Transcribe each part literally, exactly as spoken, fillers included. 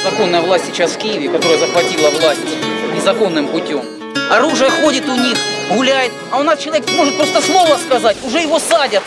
Законная власть сейчас в Киеве, которая захватила власть незаконным путем. Оружие ходит у них, гуляет, а у нас человек может просто слово сказать, уже его садят.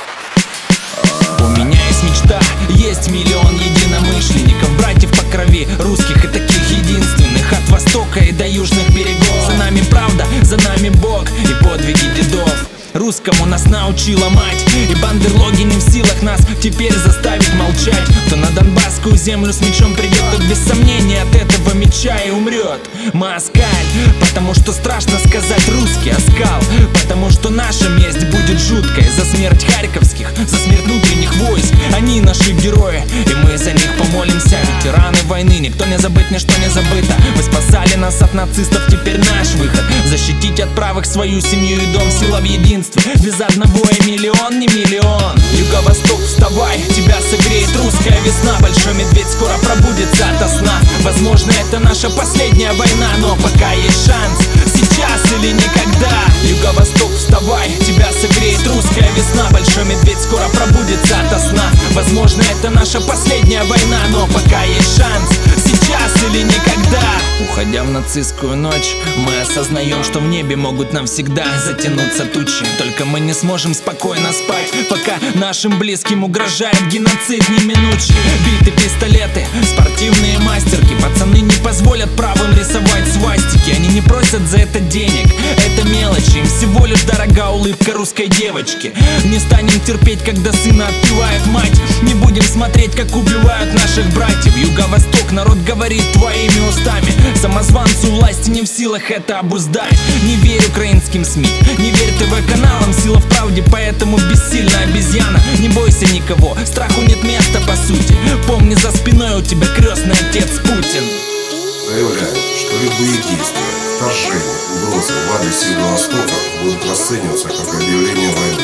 У меня есть мечта, есть миллион единомышленников, братьев по крови, русских и таких единственных, от востока и до южных берегов. За нами правда, за нами Бог и подвиги дедов. Русскому нас научила мать, и бандерлоги не в силах нас теперь заставить молчать. Кто на донбасскую землю с мечом придет, тот без сомнения от этого меча и умрет. Москаль, потому что страшно сказать русский оскал, потому что наша месть будет жуткой за смерть харьковских, за смерть внутренних войск. Они наши герои, и мы за них помолимся. Ветераны войны, никто не забыт, ничто не забыто. Вы спасали нас от нацистов, теперь наш выход защитить от правых свою семью и дом. Сила в единстве, без одного и миллион, не миллион. Юго-восток, вставай, тебя согреет русская весна. Большой медведь скоро пробудится ото сна. Возможно, это наша последняя война, но пока есть шанс, сейчас или никогда. Юго-восток, вставай, тебя согреет русская весна. Большой медведь скоро пробудится ото сна. Возможно, это наша последняя война, но пока есть шанс, сейчас или никогда. Уходя в нацистскую ночь, мы осознаем, что в небе могут навсегда затянуться тучи. Только мы не сможем спокойно спать, пока нашим близким угрожает геноцид неминучий. Биты, пистолеты, спортивные мастерки. Пацаны не позволят правым рисовать свастики. Они не просят за это денег, это мелочи. Им всего лишь дорога улыбка русской девочки. Не станем терпеть, когда сына отпевает мать. Не будем смотреть, как убивают наших братьев. Юго-восток, народ говорит твоими устами. Самозванцу власти не в силах это обуздать. Не верь украинским СМИ, не верь ТВ-каналам. Сила в правде, поэтому бессильна обезьяна. Не бойся никого, страху нет места по сути. Помни, за спиной у тебя крестный отец Путин. Заявляю, что любые действия, вторжения, угрозы в адрес Юго-Востока будут расцениваться как объявление войны.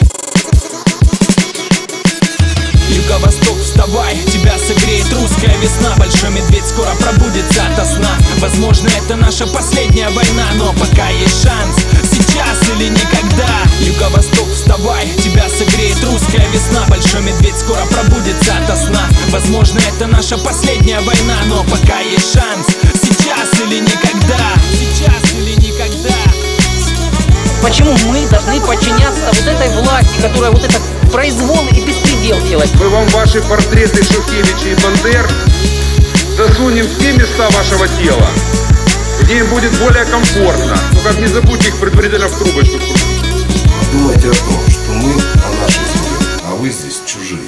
Юго-восток, вставай, тебя согреет русская весна. Большой медведь скоро пробудится ото сна. Возможно, это наша последняя война, но пока есть шанс, сейчас или никогда. Юго-восток, вставай, тебя согреет русская весна. Большой медведь скоро пробудится ото сна. Возможно, это наша последняя война, но пока есть шанс, сейчас или никогда. Сейчас или никогда. Почему мы должны подчиняться вот этой власти, которая вот этот произвол и беспредел делает? Мы вам ваши портреты Шухевича и Бандер засунем в те места вашего тела, где им будет более комфортно. Но как не забудьте их предварительно в трубочку. Думайте о том, что мы о нашей земле, а вы здесь чужие.